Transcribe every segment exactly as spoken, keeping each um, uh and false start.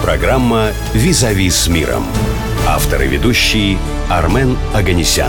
Программа «Визави с миром». Автор и ведущий Армен Оганесян.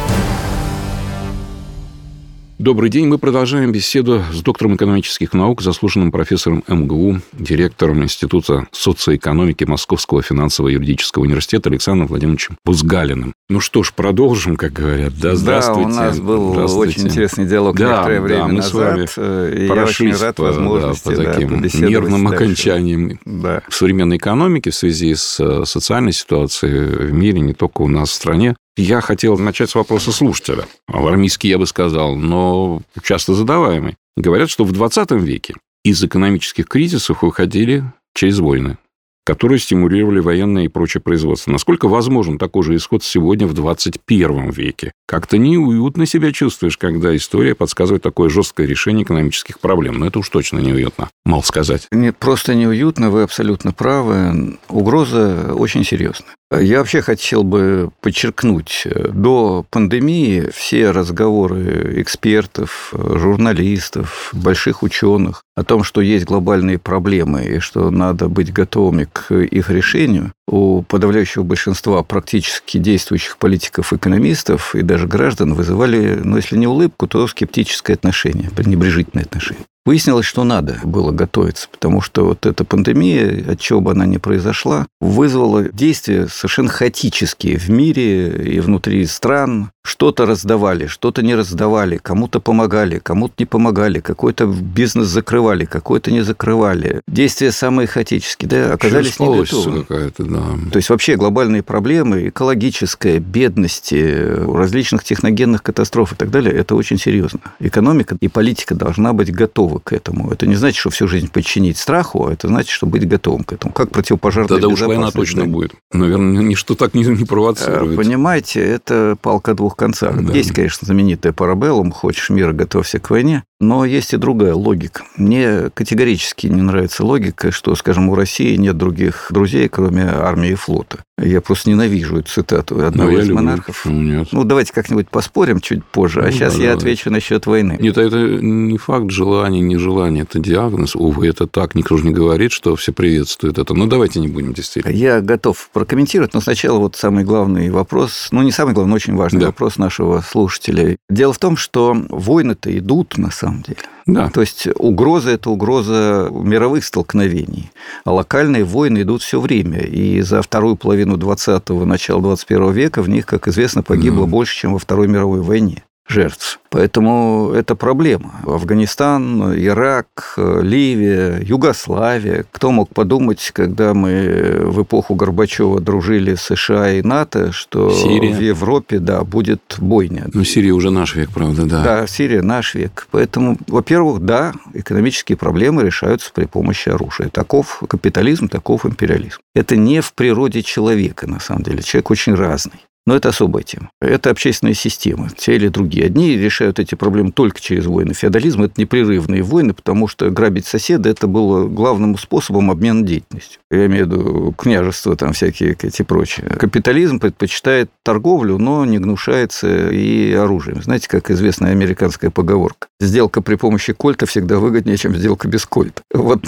Добрый день. Мы продолжаем беседу с доктором экономических наук, заслуженным профессором эм гэ у, директором Института социоэкономики Московского финансово-юридического университета Александром Владимировичем Бузгалиным. Ну что ж, продолжим, как говорят. Да, здравствуйте. Да, у нас был очень интересный диалог да, некоторое время да, мы назад. С вами и я очень рад по, возможности да, по таким да, нервным дальше. окончаниям Да. в современной экономике в связи с социальной ситуацией в мире, не только у нас в стране. Я хотел начать с вопроса слушателя. Алармистский, я бы сказал, но часто задаваемый. Говорят, что в двадцатом веке из экономических кризисов выходили через войны, которые стимулировали военное и прочее производство. Насколько возможен такой же исход сегодня в двадцать первом веке? Как-то неуютно себя чувствуешь, когда история подсказывает такое жесткое решение экономических проблем. Но это уж точно неуютно, мало сказать. Нет, просто неуютно, вы абсолютно правы. Угроза очень серьезная. Я вообще хотел бы подчеркнуть, до пандемии все разговоры экспертов, журналистов, больших ученых о том, что есть глобальные проблемы и что надо быть готовыми к их решению, у подавляющего большинства практически действующих политиков-экономистов и даже граждан вызывали, ну, если не улыбку, то скептическое отношение, пренебрежительное отношение. Выяснилось, что надо было готовиться, потому что вот эта пандемия, от чего бы она ни произошла, вызвала действия совершенно хаотические в мире и внутри стран. Что-то раздавали, что-то не раздавали, кому-то помогали, кому-то не помогали, какой-то бизнес закрывали, какой-то не закрывали. Действия самые хаотические, да, оказались не готовы. Какая-то, да. То есть вообще глобальные проблемы, экологическая, бедности, различных техногенных катастроф и так далее, это очень серьезно. Экономика и политика должна быть готовы к этому. Это не значит, что всю жизнь подчинить страху, а это значит, что быть готовым к этому. Как противопожарная Тогда безопасность. Тогда уж война точно да? будет. Наверное, ничто так не, не провоцирует. Понимаете, это палка о двух концах. Да. Есть, конечно, знаменитая парабеллум «Хочешь мира, готовься к войне», но есть и другая логика. Мне категорически не нравится логика, что, скажем, у России нет других друзей, кроме армии и флота. Я просто ненавижу эту цитату одного из люблю. монархов. Нет. Ну, давайте как-нибудь поспорим чуть позже, ну, а сейчас да, я да. отвечу насчет войны. Нет, это не факт желания, нежелания, это диагноз. Увы, это так. Никто же не говорит, что все приветствуют это. Ну, давайте не будем действительно. Я готов прокомментировать, но сначала вот самый главный вопрос, ну, не самый главный, но очень важный да. вопрос нашего слушателя. Дело в том, что войны-то идут, на самом деле. Да. То есть угроза – это угроза мировых столкновений, а локальные войны идут все время. И за вторую половину двадцатого, начала двадцать первого века в них, как известно, погибло mm. больше, чем во Второй мировой войне жертв. Поэтому это проблема. Афганистан, Ирак, Ливия, Югославия. Кто мог подумать, когда мы в эпоху Горбачева дружили с США и НАТО, что Сирия. В Европе, да, будет бойня. Ну, Сирия уже наш век, правда, да. Да, Сирия наш век. Поэтому, во-первых, да, экономические проблемы решаются при помощи оружия. Таков капитализм, таков империализм. Это не в природе человека, на самом деле. Человек очень разный. Но это особая тема. Это общественная система, те или другие. Одни решают эти проблемы только через войны. Феодализм – это непрерывные войны, потому что грабить соседа – это было главным способом обмена деятельностью. Я имею в виду княжества, там всякие эти прочие. Капитализм предпочитает торговлю, но не гнушается и оружием. Знаете, как известная американская поговорка. Сделка при помощи кольта всегда выгоднее, чем сделка без кольта. Вот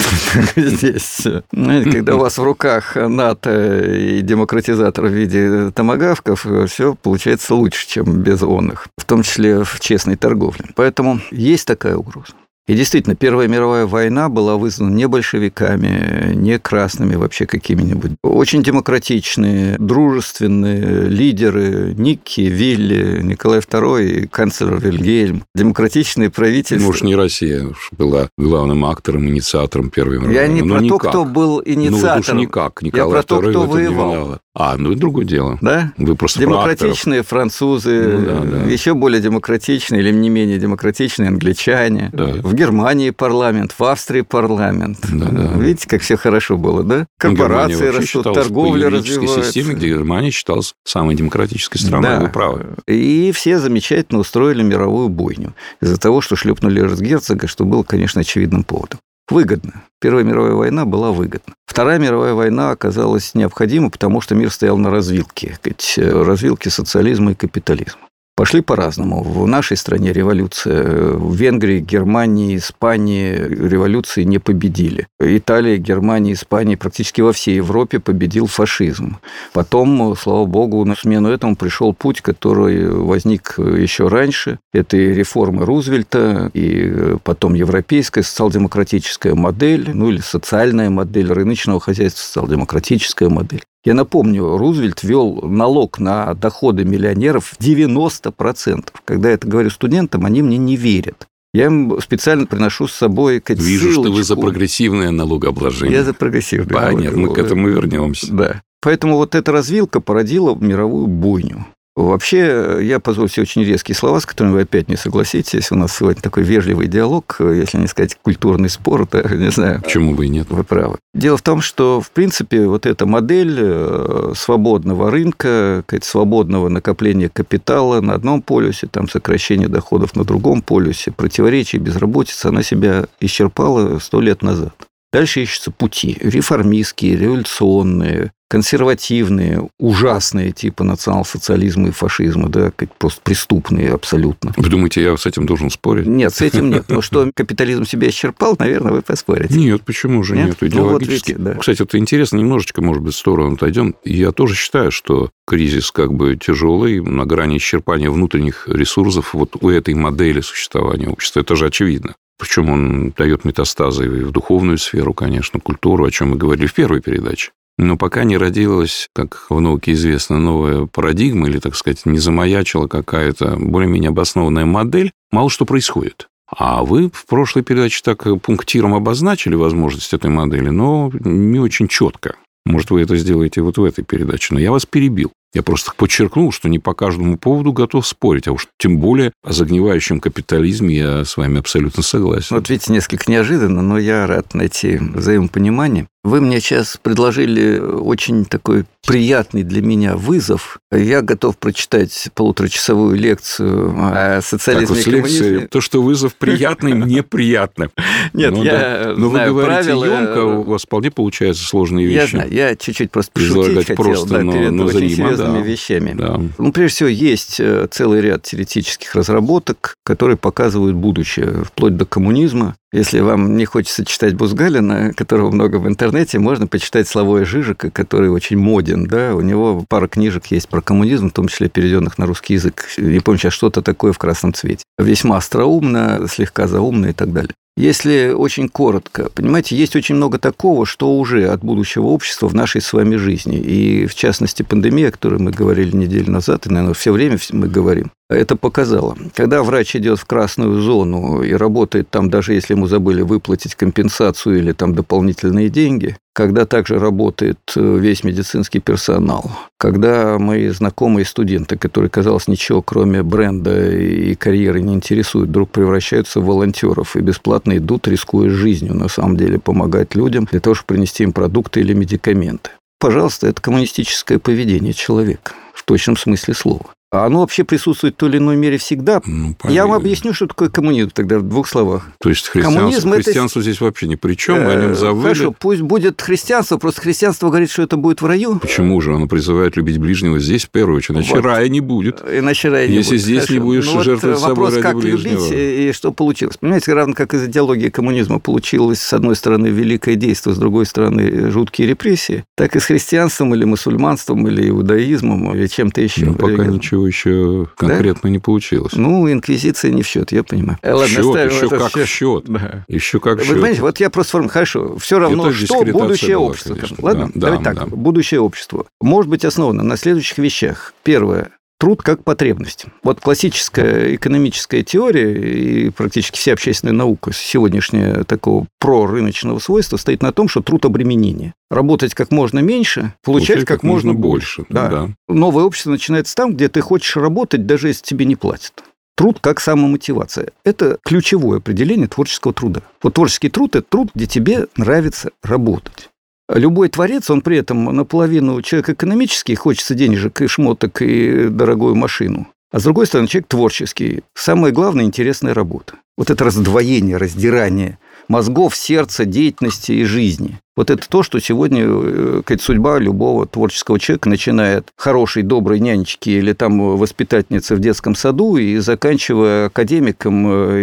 здесь. Когда у вас в руках НАТО и демократизатор в виде томагавков, все получается лучше, чем без онных, в том числе в честной торговле. Поэтому есть такая угроза. И действительно, Первая мировая война была вызвана не большевиками, не красными вообще какими-нибудь. Очень демократичные, дружественные лидеры Никки, Вилли, Николай второй и канцлер Вильгельм. Демократичные правительства. Может, не Россия была главным актором, инициатором Первой мировой войны. Я не ну, про никак. то, кто был инициатором. Ну, уж никак. Николай Я про то, второй кто воевал. А, ну, это другое дело. Да? Вы просто демократичные французы, ну, да, да. еще более демократичные или не менее демократичные англичане. Да. В Германии парламент, в Австрии парламент. Да, да. Видите, как все хорошо было, да? Корпорации растут, торговля развивается. Системе, где Германия считалась самой демократической страной, да. Вы правы. И все замечательно устроили мировую бойню из-за того, что шлепнули эрцгерцога, что было, конечно, очевидным поводом. Выгодно. Первая мировая война была выгодна. Вторая мировая война оказалась необходима, потому что мир стоял на развилке, развилке социализма и капитализма. Пошли по-разному. В нашей стране революция, в Венгрии, Германии, Испании революции не победили. Италия, Германия, Испания, практически во всей Европе победил фашизм. Потом, слава богу, на смену этому пришел путь, который возник еще раньше. Это и реформы Рузвельта, и потом европейская социал-демократическая модель, ну или социальная модель рыночного хозяйства, социал-демократическая модель. Я напомню, Рузвельт ввел налог на доходы миллионеров в девяносто процентов. Когда я это говорю студентам, они мне не верят. Я им специально приношу с собой ссылочку. Вижу, что вы за прогрессивное налогообложение. Я за прогрессивное. Понятно, мы к этому вернемся. Да. Поэтому вот эта развилка породила мировую бойню. Вообще, я позволю себе очень резкие слова, с которыми вы опять не согласитесь. У нас сегодня такой вежливый диалог, если не сказать культурный спор, да, не знаю. Почему бы и нет? Вы правы. Дело в том, что, в принципе, вот эта модель свободного рынка, свободного накопления капитала на одном полюсе, там сокращение доходов на другом полюсе, противоречия, безработица, она себя исчерпала сто лет назад. Дальше ищутся пути реформистские, революционные, консервативные, ужасные, типа национал-социализма и фашизма, да, просто преступные абсолютно. Вы думаете, я с этим должен спорить? Нет, с этим нет. Но что капитализм себя исчерпал, наверное, вы поспорите. Нет, почему же нет? нет? Идеологически. Ну, вот видите, да. Кстати, это интересно, немножечко, может быть, в сторону отойдем. Я тоже считаю, что кризис как бы тяжелый, на грани исчерпания внутренних ресурсов вот у этой модели существования общества. Это же очевидно. Причем он дает метастазы и в духовную сферу, конечно, культуру, о чем мы говорили в первой передаче. Но пока не родилась, как в науке известно, новая парадигма, или, так сказать, не замаячила какая-то более-менее обоснованная модель, мало что происходит. А вы в прошлой передаче так пунктиром обозначили возможность этой модели, но не очень четко. Может, вы это сделаете вот в этой передаче, но я вас перебил. Я просто подчеркнул, что не по каждому поводу готов спорить, а уж тем более о загнивающем капитализме я с вами абсолютно согласен. Вот видите, несколько неожиданно, но я рад найти взаимопонимание. Вы мне сейчас предложили очень такой приятный для меня вызов. Я готов прочитать полуторачасовую лекцию о социализме и коммунизме. То, что вызов приятный, неприятно. Нет, ну, я да. Но знаю вы говорите правила. Емко, у вас вполне получаются сложные вещи. Я знаю, я чуть-чуть просто пошутить хотел просто, да, но, перед но очень зримо, серьезными да. вещами. Да. Ну, прежде всего, есть целый ряд теоретических разработок, которые показывают будущее, вплоть до коммунизма. Если вам не хочется читать Бузгалина, которого много в интернете, можно почитать Славоя Жижика, который очень моден. Да? У него пара книжек есть про коммунизм, в том числе переведенных на русский язык. Не помню сейчас, что-то такое в красном цвете. Весьма остроумно, слегка заумно и так далее. Если очень коротко, понимаете, есть очень много такого, что уже от будущего общества в нашей с вами жизни. И, в частности, пандемия, о которой мы говорили неделю назад, и, наверное, все время мы говорим, это показало. Когда врач идет в красную зону и работает там, даже если ему забыли выплатить компенсацию или там дополнительные деньги, когда также работает весь медицинский персонал, когда мои знакомые студенты, которые, казалось, ничего кроме бренда и карьеры не интересуют, вдруг превращаются в волонтеров и бесплатно идут, рискуя жизнью, на самом деле, помогать людям для того, чтобы принести им продукты или медикаменты. Пожалуйста, это коммунистическое поведение человека в точном смысле слова. А оно вообще присутствует в той или иной мере всегда. Ну, я вам объясню, что такое коммунизм тогда в двух словах. То есть христианство, христианство это... здесь вообще ни при чем, мы о нем забыли. Хорошо, пусть будет христианство, просто христианство говорит, что это будет в раю. Почему же? Оно призывает любить ближнего здесь в первую очередь, иначе вот. Рая не будет. Иначе рая не Если будет. здесь Хорошо. не будешь ну, жертвовать вот собой ради как ближнего. Любить и что получилось. Понимаете, равно как из идеологии коммунизма получилось, с одной стороны, великое действие, с другой стороны, жуткие репрессии, так и с христианством или мусульманством, или иудаизмом, или чем-то еще. Ну, пока ничего еще... конкретно да? не получилось. Ну, инквизиция не в счет, я понимаю. В Ладно, счет, еще как в счет. Да. Еще как в Вы счет. понимаете, вот я просто формирую, хорошо, все равно, что будущее была, общество. Конечно. Ладно, да, давайте да, так, да. Будущее общество может быть основано на следующих вещах. Первое. Труд как потребность. Вот классическая экономическая теория и практически вся общественная наука сегодняшняя такого прорыночного свойства стоит на том, что труд обременение. Работать как можно меньше, получать, получать как, как можно больше. больше. Да. Да. Новое общество начинается там, где ты хочешь работать, даже если тебе не платят. Труд как самомотивация. Это ключевое определение творческого труда. Вот творческий труд – это труд, где тебе нравится работать. Любой творец, он при этом наполовину человек экономический, хочется денежек и шмоток, и дорогую машину. А с другой стороны, человек творческий. Самое главное – интересная работа. Вот это раздвоение, раздирание мозгов, сердца, деятельности и жизни. Вот это то, что сегодня, как судьба любого творческого человека, начиная от хорошей, доброй нянечки или там воспитательницы в детском саду и заканчивая академиком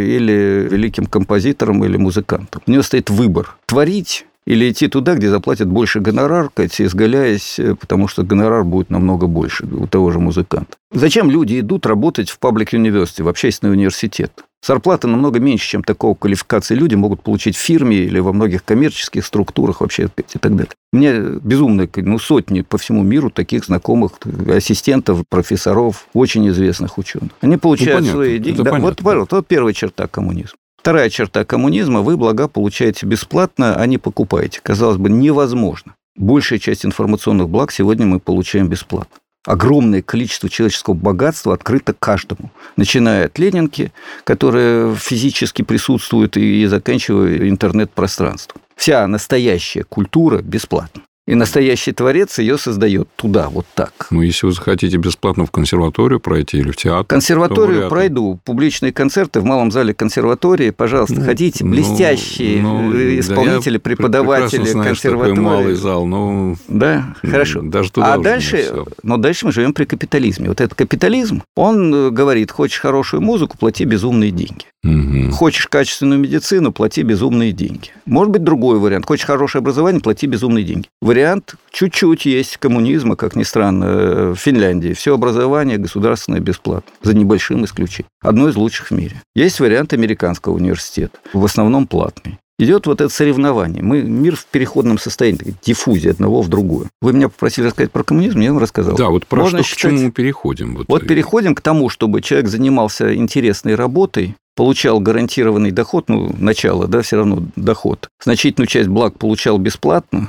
или великим композитором или музыкантом. У него стоит выбор – творить или идти туда, где заплатят больше гонорар, изгаляясь, потому что гонорар будет намного больше у того же музыканта. Зачем люди идут работать в public university, в общественный университет? Зарплата намного меньше, чем такого квалификации люди могут получить в фирме или во многих коммерческих структурах вообще и так далее. У меня безумно, ну, сотни по всему миру таких знакомых ассистентов, профессоров, очень известных ученых. Они получают ну, свои деньги. Да, вот, вот, вот первая черта коммунизма. Вторая черта коммунизма – вы блага получаете бесплатно, а не покупаете. Казалось бы, невозможно. Большая часть информационных благ сегодня мы получаем бесплатно. Огромное количество человеческого богатства открыто каждому, начиная от Ленинки, которая физически присутствует, и заканчивая интернет-пространством. Вся настоящая культура бесплатна. И настоящий творец ее создает туда, вот так. Ну, если вы захотите бесплатно в консерваторию пройти или в театр... Консерваторию пройду. Публичные концерты в малом зале консерватории. Пожалуйста, ну, ходите. Блестящие ну, исполнители, да преподаватели знаю, консерватории. Такой малый зал, но... Да, хорошо. Даже туда а дальше, но дальше мы живем при капитализме. Вот этот капитализм, он говорит, хочешь хорошую музыку, плати безумные деньги. Угу. Хочешь качественную медицину, плати безумные деньги. Может быть, другой вариант. Хочешь хорошее образование, плати безумные деньги. Вариант чуть-чуть есть коммунизма, как ни странно, в Финляндии. Все образование государственное бесплатно, за небольшим исключением. Одно из лучших в мире. Есть вариант американского университета, в основном платный. Идет вот это соревнование. Мы мир в переходном состоянии, диффузия одного в другое. Вы меня попросили рассказать про коммунизм, я вам рассказал. Да, вот про Можно что, считать... к чему мы переходим? Вот, вот переходим к тому, чтобы человек занимался интересной работой, получал гарантированный доход, ну, начало, да, все равно доход. Значительную часть благ получал бесплатно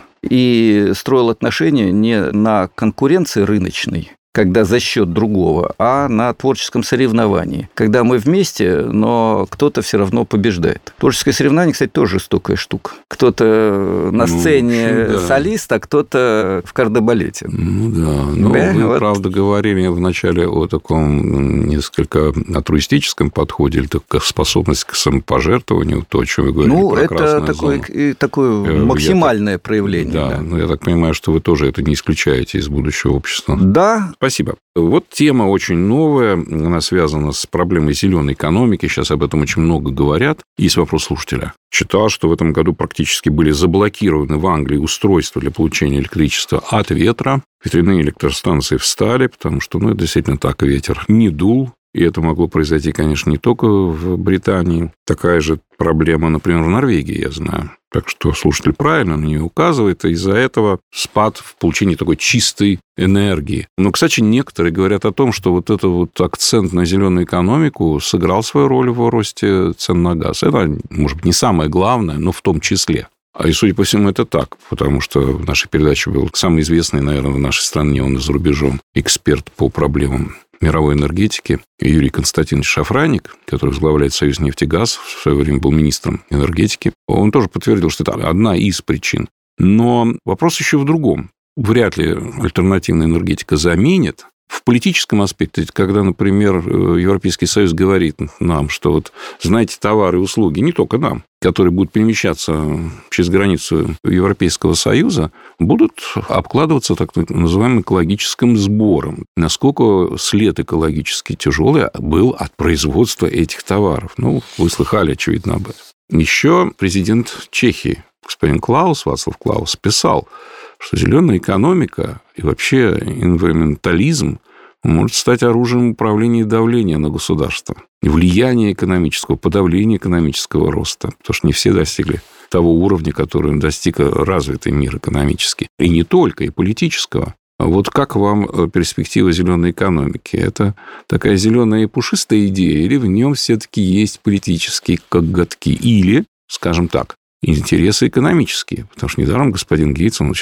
и строил отношения не на конкуренции рыночной, когда за счет другого, а на творческом соревновании. Когда мы вместе, но кто-то все равно побеждает. Творческое соревнование, кстати, тоже жестокая штука. Кто-то на сцене ну, да. солист, а кто-то в кардебалете. Ну да, но да? вы, вот. правда, говорили вначале о таком несколько альтруистическом подходе или такой способности к самопожертвованию, то, о чем вы говорили, ну, про это такое, и такое максимальное я, проявление. Да, да. но я так понимаю, что вы тоже это не исключаете из будущего общества. Да. Спасибо. Вот тема очень новая, она связана с проблемой зеленой экономики, сейчас об этом очень много говорят. Есть вопрос слушателя. Читал, что в этом году практически были заблокированы в Англии устройства для получения электричества от ветра. Ветряные электростанции встали, потому что, ну, это действительно так, ветер не дул. И это могло произойти, конечно, не только в Британии. Такая же проблема, например, в Норвегии, я знаю. Так что слушатель правильно на нее указывает, и из-за этого спад в получении такой чистой энергии. Но, кстати, некоторые говорят о том, что вот этот вот акцент на зеленую экономику сыграл свою роль в росте цен на газ. Это, может быть, не самое главное, но в том числе. И, судя по всему, это так, потому что в нашей передаче был самый известный, наверное, в нашей стране, он и за рубежом, эксперт по проблемам мировой энергетики Юрий Константинович Шафраник, который возглавляет Союз нефтегаз, в свое время был министром энергетики, он тоже подтвердил, что это одна из причин. Но вопрос еще в другом. Вряд ли альтернативная энергетика заменит. В политическом аспекте, когда, например, Европейский Союз говорит нам, что вот, знаете, товары и услуги, не только нам, которые будут перемещаться через границу Европейского Союза, будут обкладываться так называемым экологическим сбором. Насколько след экологически тяжелый был от производства этих товаров. Ну, вы слыхали, очевидно, об этом. Еще президент Чехии, господин Клаус, Вацлав Клаус, писал, что зеленая экономика и вообще энвайронментализм может стать оружием управления и давления на государство. И влияние экономического, подавления экономического роста. Потому что не все достигли того уровня, который достиг развитый мир экономический. И не только, и политического. Вот как вам перспектива зеленой экономики? Это такая зеленая и пушистая идея, или в нем все-таки есть политические коготки? Или, скажем так, интересы экономические. Потому что недаром господин Гейтс, он сейчас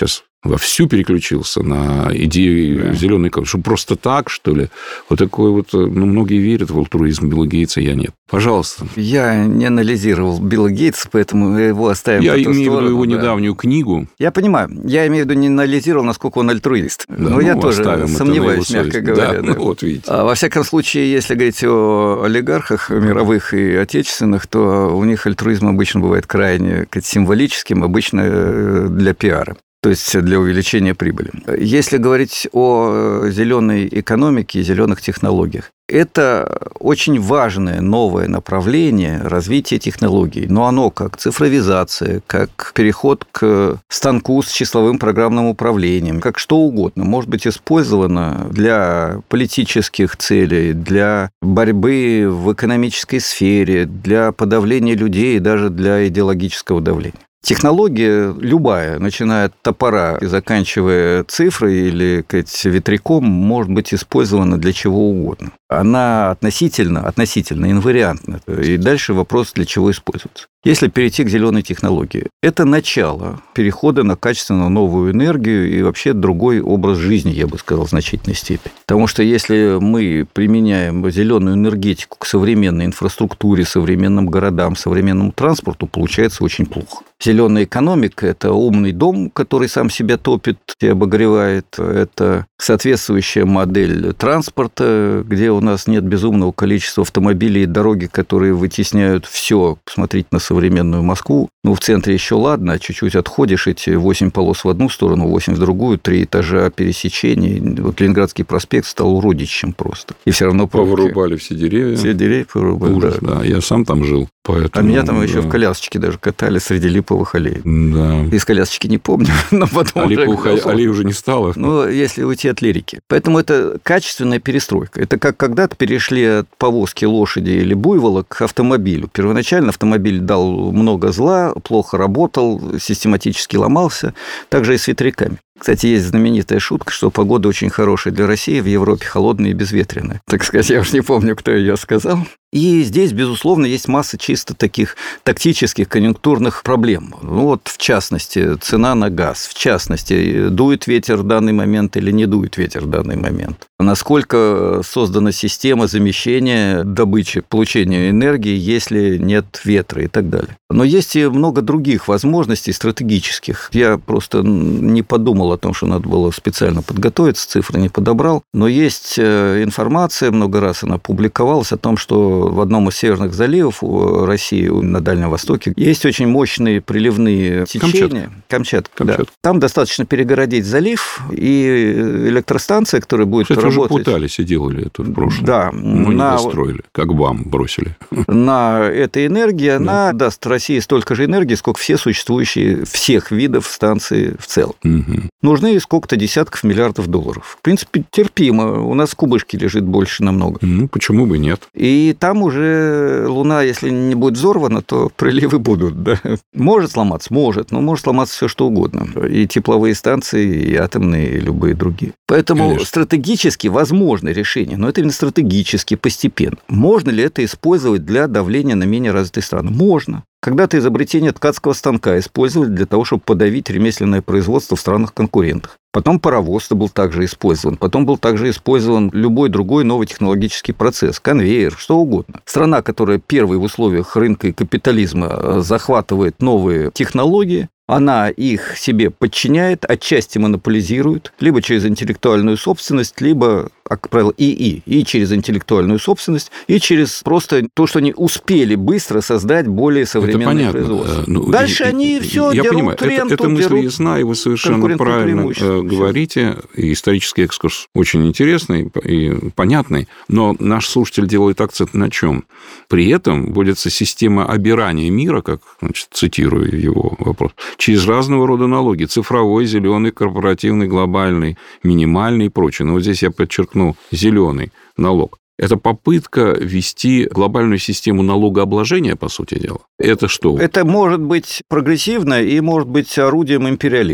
вовсю переключился на идею да. зеленой экономики. Что просто так, что ли? Вот такой вот... Ну, многие верят в альтруизм Билла Гейтса, я нет. Пожалуйста. Я не анализировал Билла Гейтса, поэтому его оставим Я по ту имею в виду его да. недавнюю книгу. Я понимаю. Я имею в виду, не анализировал, насколько он альтруист. Да, Но ну, я тоже сомневаюсь, мягко говоря. Да, да. Ну, вот видите. А во всяком случае, если говорить о олигархах мировых и отечественных, то у них альтруизм обычно бывает крайне символическим, обычно для пиара. То есть для увеличения прибыли. Если говорить о зеленой экономике и зеленых технологиях, это очень важное новое направление развития технологий. Но оно как цифровизация, как переход к станку с числовым программным управлением, как что угодно, может быть использовано для политических целей, для борьбы в экономической сфере, для подавления людей и даже для идеологического давления. Технология любая, начиная от топора и заканчивая цифрой или, так сказать, ветряком, может быть использована для чего угодно. Она относительно, относительно инвариантна. И дальше вопрос, для чего используется. Если перейти к зеленой технологии, это начало перехода на качественно новую энергию и вообще другой образ жизни, я бы сказал, в значительной степени. Потому что если мы применяем зеленую энергетику к современной инфраструктуре, современным городам, современному транспорту, получается очень плохо. Зеленая экономика – это умный дом, который сам себя топит и обогревает. Это соответствующая модель транспорта, где у нас нет безумного количества автомобилей и дороги, которые вытесняют все. Посмотрите на современную Москву. Ну, в центре еще ладно, а чуть-чуть отходишь, эти восемь полос в одну сторону, восемь в другую, три этажа пересечений. Вот Ленинградский проспект стал уродищем просто. И все равно пробки. Повырубали все деревья. Все деревья повырубали. Ужас, да. да. Я сам там жил. Поэтому, а меня там да. еще в колясочке даже катали среди липовых аллей. Да. Из колясочки не помню, но потом... А липовых аллей уже не стало. Ну, если уйти от лирики. Поэтому это качественная перестройка. Это как когда-то перешли от повозки лошади или буйвола к автомобилю. Первоначально автомобиль дал много зла, плохо работал, систематически ломался. Также и с ветряками. Кстати, есть знаменитая шутка, что погода очень хорошая для России, в Европе холодная и безветренная. Так сказать, я уж не помню, кто ее сказал. И здесь, безусловно, есть масса чисто таких тактических, конъюнктурных проблем. Ну, вот, в частности, цена на газ. В частности, дует ветер в данный момент или не дует ветер в данный момент. Насколько создана система замещения добычи, получения энергии, если нет ветра и так далее. Но есть и много других возможностей стратегических. Я просто не подумал о том, что надо было специально подготовиться, цифры не подобрал. Но есть информация, много раз она публиковалась о том, что в одном из северных заливов России на Дальнем Востоке есть очень мощные приливные течения. Камчатка. Камчатка, да. Там достаточно перегородить залив, и электростанция, которая будет Кстати, работать... уже пытались и делали это в прошлом. Да. Мы на... не достроили, как вам бросили. На этой энергии да. она даст России столько же энергии, сколько все существующие всех видов станций в целом. Угу. Нужны сколько-то десятков миллиардов долларов. В принципе, терпимо. У нас в кубышке лежит больше намного. Ну, почему бы нет? И там уже Луна, если не будет взорвана, то приливы будут. Да? Может сломаться? Может. Но может сломаться все что угодно. И тепловые станции, и атомные, и любые другие. Поэтому Конечно. Стратегически возможно решение, но это именно стратегически, постепенно. Можно ли это использовать для давления на менее развитые страны? Можно. Когда-то изобретение ткацкого станка использовали для того, чтобы подавить ремесленное производство в странах-конкурентах. Потом паровоз был также использован. Потом был также использован любой другой новый технологический процесс, конвейер, что угодно. Страна, которая первой в условиях рынка и капитализма захватывает новые технологии, она их себе подчиняет, отчасти монополизирует, либо через интеллектуальную собственность, либо, как правило, ИИ, и через интеллектуальную собственность, и через просто то, что они успели быстро создать более современное производство. Ну, Дальше и, они и, все я дерут понимаю, ренту, это, это мысль дерут ясна, и вы совершенно правильно говорите. И исторический экскурс очень интересный и понятный, но наш слушатель делает акцент на чем? При этом вводится система обирания мира, как, значит, цитирую его вопрос, через разного рода налоги. Цифровой, зеленый, корпоративный, глобальный, минимальный и прочее. Но вот здесь я подчеркну зеленый налог. Это попытка ввести глобальную систему налогообложения, по сути дела. Это что? Это может быть прогрессивно и может быть орудием империализма.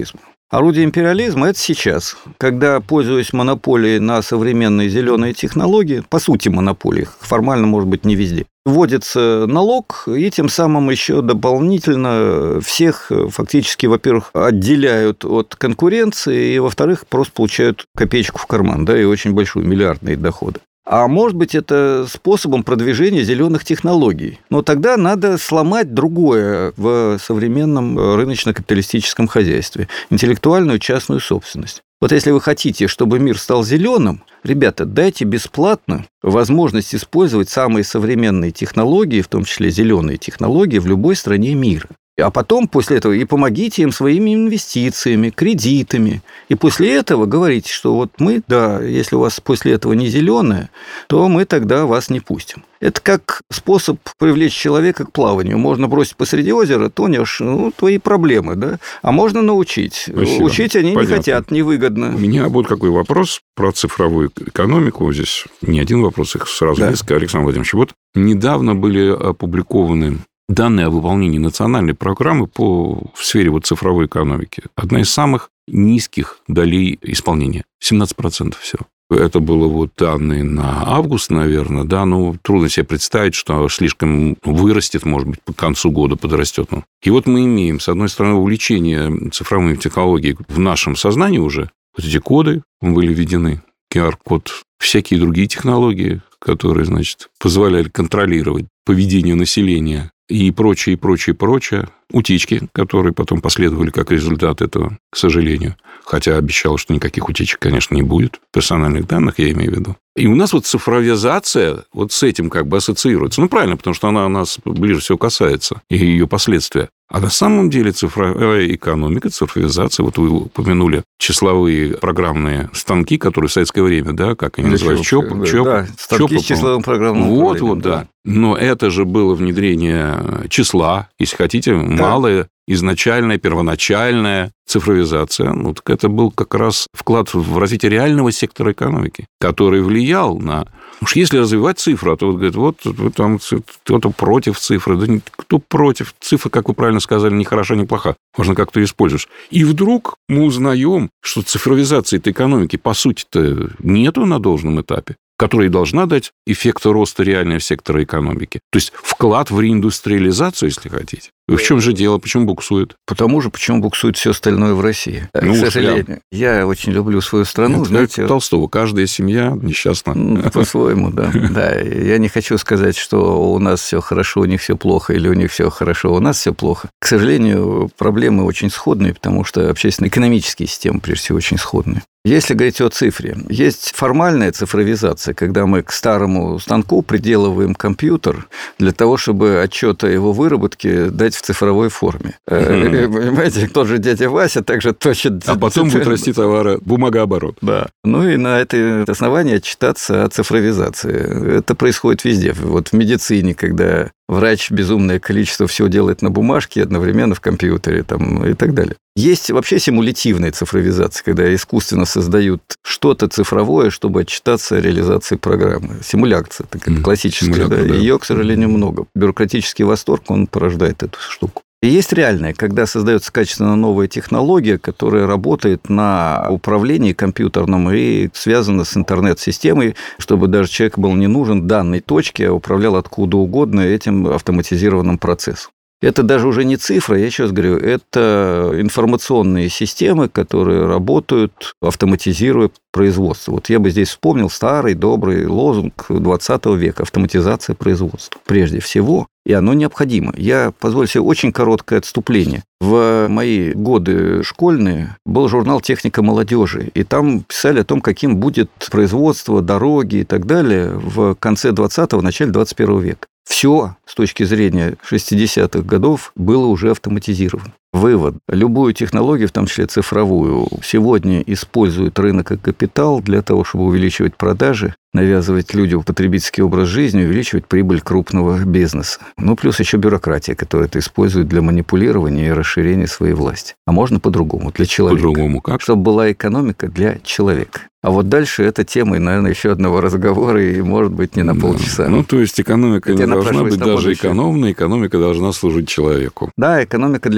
Орудие империализма – это сейчас, когда, пользуясь монополией на современные зеленые технологии, по сути монополии, формально, может быть, не везде, вводится налог, и тем самым еще дополнительно всех фактически, во-первых, отделяют от конкуренции, и, во-вторых, просто получают копеечку в карман, да, и очень большие миллиардные доходы. А может быть, это способом продвижения зеленых технологий. Но тогда надо сломать другое в современном рыночно-капиталистическом хозяйстве – интеллектуальную частную собственность. Вот если вы хотите, чтобы мир стал зеленым, ребята, дайте бесплатно возможность использовать самые современные технологии, в том числе зеленые технологии, в любой стране мира. А потом, после этого, и помогите им своими инвестициями, кредитами. И после этого говорите, что вот мы, да, если у вас после этого не зеленое, то мы тогда вас не пустим. Это как способ привлечь человека к плаванию. Можно бросить посреди озера, тонешь, ну, твои проблемы, да? А можно научить. Спасибо. Учить они Понятно. Не хотят, невыгодно. У меня будет какой вопрос про цифровую экономику. Здесь не один вопрос, их сразу да. несколько. Александр Владимирович, вот недавно были опубликованы данные о выполнении национальной программы по, в сфере вот цифровой экономики. Одна из самых низких долей исполнения. семнадцать процентов всего. Это было вот данные на август, наверное, да, ну, трудно себе представить, что слишком вырастет, может быть, к концу года подрастет. Ну. И вот мы имеем, с одной стороны, увлечение цифровыми технологиями в нашем сознании уже. Вот эти коды были введены, ку ар-код, всякие другие технологии, которые, значит, позволяли контролировать поведение населения и прочее, и прочее, и прочее. Утечки, которые потом последовали как результат этого, к сожалению. Хотя обещал, что никаких утечек, конечно, не будет. Персональных данных, я имею в виду. И у нас вот цифровизация вот с этим как бы ассоциируется. Ну, правильно, потому что она нас ближе всего касается, и ее последствия. А на самом деле цифровая экономика, цифровизация, вот вы упомянули числовые программные станки, которые в советское время, да, как они называются, ЧОП, ЧОП, да, станки ЧОП, с числовым программным вот, управлением. вот, да. Но это же было внедрение числа, если хотите, да. малая, изначальная, первоначальная цифровизация. Ну, так это был как раз вклад в развитие реального сектора экономики, который влиял на... Уж если развивать цифру, а то вот говорят, вот вы там кто-то против цифры. Да кто против? Цифра, как вы правильно сказали, не хороша, не плоха. Важно, как ты ее используешь. И вдруг мы узнаем, что цифровизации этой экономики, по сути-то, нету на должном этапе, которая и должна дать эффект роста реального сектора экономики. То есть вклад в реиндустриализацию, если хотите. В чем же дело? Почему буксует? Потому же, почему буксует все остальное в России. Ну, к сожалению. Я... я очень люблю свою страну. Это знаете, Толстого. Каждая семья несчастна. Ну, по-своему, да. Да. Я не хочу сказать, что у нас все хорошо, у них все плохо, или у них все хорошо, у нас все плохо. К сожалению, проблемы очень сходные, потому что общественно-экономические системы, прежде всего, очень сходные. Если говорить о цифре, есть формальная цифровизация, когда мы к старому станку приделываем компьютер для того, чтобы отчет о его выработке дать в цифровой форме. Mm-hmm. Понимаете, тот же дядя Вася также точит... А потом будет расти товара, бумагооборот. Да. Ну и на это основании отчитаться о цифровизации. Это происходит везде. Вот в медицине, когда врач безумное количество всего делает на бумажке, одновременно в компьютере там, и так далее. Есть вообще симулятивная цифровизация, когда искусственно создают что-то цифровое, чтобы отчитаться о реализации программы. Симуляция, такая mm, классическая. Да. Да. Ее, к сожалению, много. Бюрократический восторг, он порождает эту штуку. И есть реальная, когда создается качественно новая технология, которая работает на управлении компьютерном и связана с интернет-системой, чтобы даже человек был не нужен данной точке, а управлял откуда угодно этим автоматизированным процессом. Это даже уже не цифра, я еще раз говорю, это информационные системы, которые работают, автоматизируя производство. Вот я бы здесь вспомнил старый добрый лозунг двадцатого века – автоматизация производства. Прежде всего, и оно необходимо. Я позволю себе очень короткое отступление. В мои годы школьные был журнал «Техника молодежи», и там писали о том, каким будет производство, дороги и так далее в конце двадцатого, начале двадцать первого века. Все с точки зрения шестидесятых годов было уже автоматизировано. Вывод. Любую технологию, в том числе цифровую, сегодня использует рынок и капитал для того, чтобы увеличивать продажи, навязывать людям потребительский образ жизни, увеличивать прибыль крупного бизнеса. Ну, плюс еще бюрократия, которая это использует для манипулирования и расширения своей власти. А можно по-другому, для человека. По-другому как? Чтобы была экономика для человека. А вот дальше эта тема, и, наверное, еще одного разговора, и, может быть, не на полчаса. Ну, то есть экономика не должна быть даже экономной, экономика должна служить человеку. Да, экономика для человека.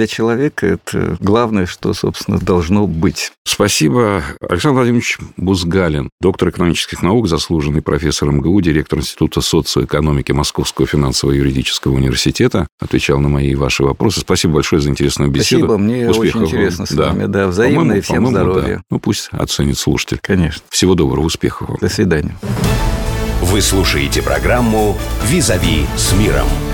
человека – это главное, что, собственно, должно быть. Спасибо. Александр Владимирович Бузгалин, доктор экономических наук, заслуженный профессор эм гэ у, директор Института социоэкономики Московского финансово-юридического университета, отвечал на мои и ваши вопросы. Спасибо большое за интересную беседу. Спасибо, мне Успехов очень интересно вам. с вами. Да, взаимно, по-моему, и всем по-моему, здоровья. Да. Ну, пусть оценит слушатель. Конечно. Всего доброго, успехов вам. До свидания. Вы слушаете программу «Визави с миром».